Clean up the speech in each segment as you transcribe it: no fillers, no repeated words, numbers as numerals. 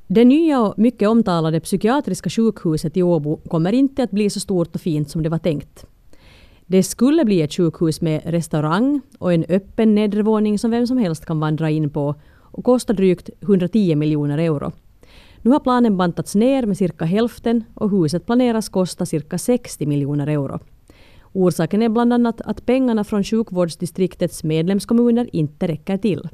Det nya och mycket omtalade psykiatriska sjukhuset i Åbo kommer inte att bli så stort och fint som det var tänkt. Det skulle bli ett sjukhus med restaurang och en öppen nedre våning som vem som helst kan vandra in på och kostar drygt 110 miljoner euro. Nu har planen bantats ner med cirka hälften och huset planeras kosta cirka 60 miljoner euro. Orsaken är bland annat att pengarna från sjukvårdsdistriktets medlemskommuner inte räcker till.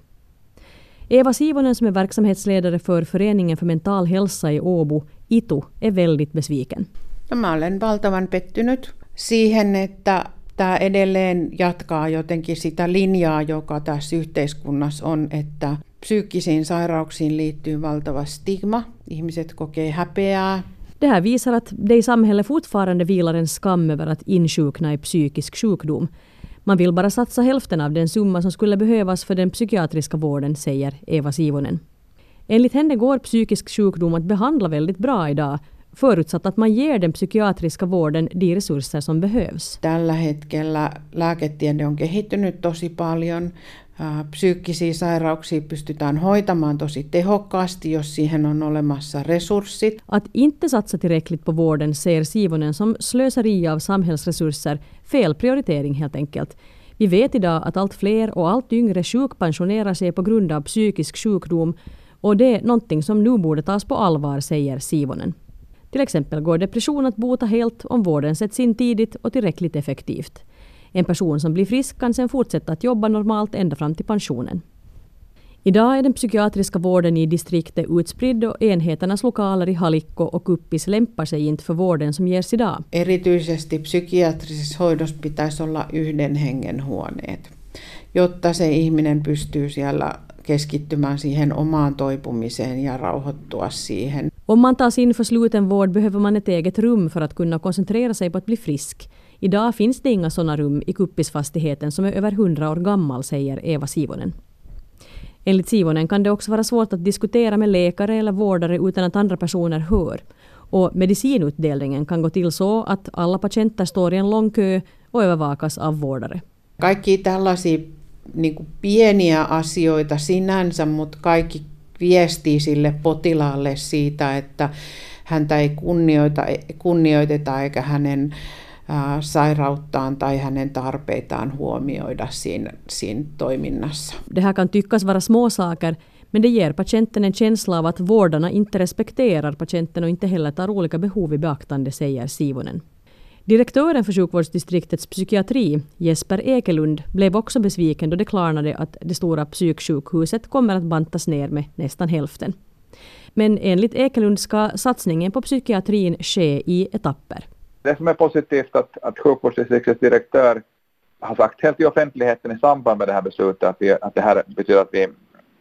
Eva Sivonen som är verksamhetsledare för Föreningen för mental hälsa i Åbo, ITU, är väldigt besviken. Mä olen valtavan pettynyt siihen, että tämä edelleen jatkaa jotenkin sitä linjaa, joka tässä yhteiskunnassa on, että psyykkisiin sairauksiin liittyy valtava stigma. Ihmiset kokee häpeää. Det här visar att det i samhället fortfarande vilar en skam över att insjukna i psykisk sjukdom. Man vill bara satsa hälften av den summa som skulle behövas för den psykiatriska vården, säger Eva Sivonen. Enligt henne går psykisk sjukdom att behandla väldigt bra idag, förutsatt att man ger den psykiatriska vården de resurser som behövs. Tällä hetkellä lääketiede on kehittynyt tosi paljon. Psyykkisiä sairauksia pystytään hoitamaan tosi tehokkaasti, jos siihen on olemassa resurssit. Att inte satsa tillräckligt på vården ser Sivonen som slöseri av samhällsresurser, fel prioritering helt enkelt. Vi vet idag att allt fler och allt yngre sjukpensionerar sig på grund av psykisk sjukdom och det är någonting som nu borde tas på allvar, säger Sivonen. Till exempel går depression att bota helt om vården sätts in tidigt och tillräckligt effektivt. En person som blir frisk kan sedan fortsätta att jobba normalt ända fram till pensionen. Idag är den psykiatriska vården i distriktet utspridd och enheternas lokaler i Halikko och Kuppis lämpar sig inte för vården som ges idag. Erityisesti psykiatrisessa hoidossa pitäisi olla yhden hengen huoneet, jotta se ihminen pystyy siellä keskittymään siihen omaan toipumiseen ja rauhoittua siihen. Om man tas in för slutenvård behöver man ett eget rum för att kunna koncentrera sig på att bli frisk. Idag finns det inga sådana rum i Kuppisfastigheten som är över 100 år gammal, säger Eva Sivonen. Enligt Sivonen kan det också vara svårt att diskutera med läkare eller vårdare utan att andra personer hör. Och medicinutdelningen kan gå till så att alla patienter står i en lång kö och övervakas av vårdare. Kaikki tällaisia pieniä asioita sinänsä, mutta kaikki viestii sille potilaalle siitä, että häntä ei kunnioiteta eikä hänen sairauttaan tai hänen tarpeitaan huomioida siinä toiminnassa. Det här kan tyckas vara små saker, men det ger patienten en känsla av att vårdarna inte respekterar patienten och inte heller tar olika behov i beaktande, säger Sivonen. Direktören för sjukvårdsdistriktets psykiatri, Jesper Ekelund, blev också besviken då det klarnade att det stora psyksjukhuset kommer att bantas ner med nästan hälften. Men enligt Ekelund ska satsningen på psykiatrin ske i etapper. Det som är positivt att sjukvårdsdistriktets direktör har sagt helt i offentligheten i samband med det här beslutet att det här betyder att vi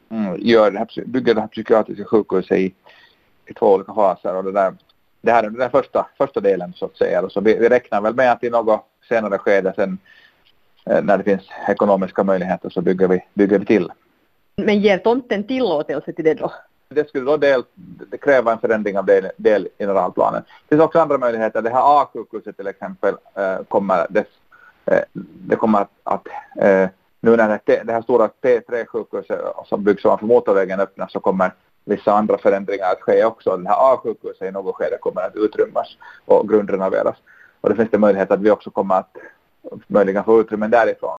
bygger det här psykiatriska sjukhuset i 2 olika faser, och det här är den första delen så att säga. Så vi räknar väl med att i något senare skede sen när det finns ekonomiska möjligheter så bygger vi till. Men ger tomten tillåtelse till det då? Det skulle då kräva en förändring av delgeneralplanen. Det finns också andra möjligheter. Det här A-sjukhuset till exempel kommer att nu när det här stora T3-sjukhuset som byggs ovanför motorvägen öppnas så kommer vissa andra förändringar att ske också. Det här A-sjukhuset i något skede kommer att utrymmas och grundrenoveras. Och det finns det möjlighet att vi också kommer att möjligen få utrymmen därifrån.